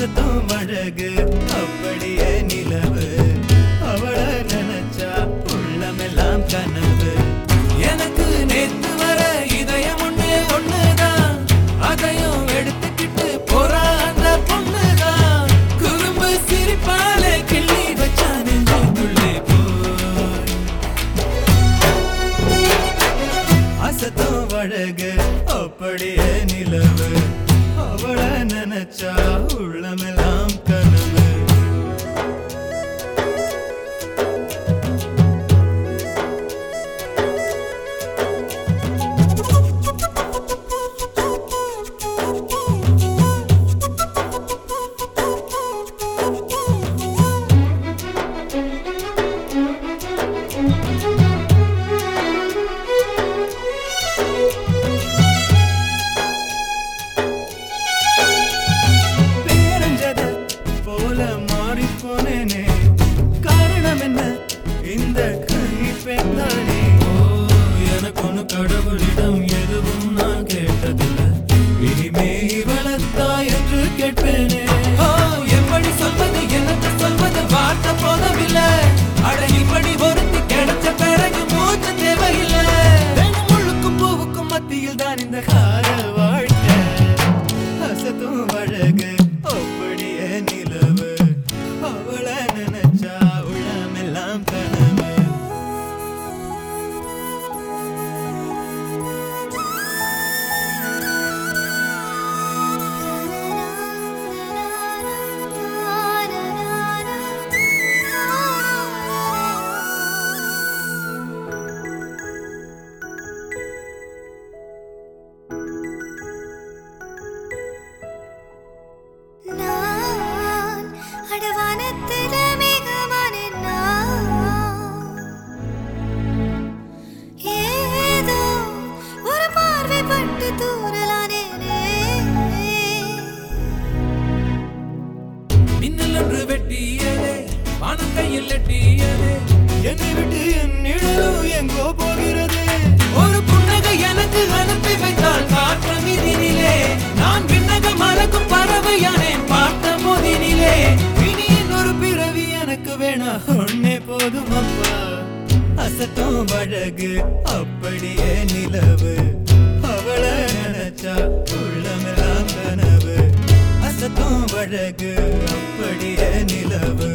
அசத்தும் அழகு அப்படியே நிலவு அவள நினைச்சா உள்ளமெல்லாம் கனவு எனக்கு நேத்து வர இதயம் ஒண்ணுதான் அதையும் எடுத்துக்கிட்டு போறா அந்த பொண்ணுதான் குறும்பு சிரிப்பாலே கிள்ளி வச்சா நெஞ்சுக்குள்ளே போய் அசத்தும் அழகு அப்படியே நிலவு அவள நினைச்சா உள்ளமெல்லாம் கனவு காரணம் என்ன இந்த கணிப்பேன்தானே எனக்கு ஒண்ணு கடவுளிடம் எதுவும் நான் கேட்டதில்லை இனிமே இவளத்தா என்று கேட்பேனே எப்படி சொல்வது எனக்கு சொல்வது வார்த்தை போதவில்லை அட இப்படி ஒருத்தி கிடைச்ச பிறகு மூச்சு தேவையில்லை முள்ளுக்கும் பூவுக்கும் மத்தியில் தான் இந்த கார வாழ்க்கை அசத்தும் அழகு அப்படியே நிலவு அவள நினைச்சா உள்ளமெல்லாம் கனவு மின்னலொன்று வெட்டியதே வானம் கையில் எட்டியதே என்னை விட்டு என் நிழலும் எங்கோ போகிறது ஒரு புன்னகை எனக்கு அனுப்பி வைத்தால் காற்று மீதினிலே நான் விண்ணக மறக்கும் பறவையானேன் பார்த்த போதினிலே இனி இன்னொரு பிறவி எனக்கு வேணா ஒன்னே போதும் அப்பா அசத்தும் அழகு அப்படியே நிலவு அவள நினைச்சா உள்ளமெல்லாம் கனவு அசத்தும் அழகு அப்படியே நிலவு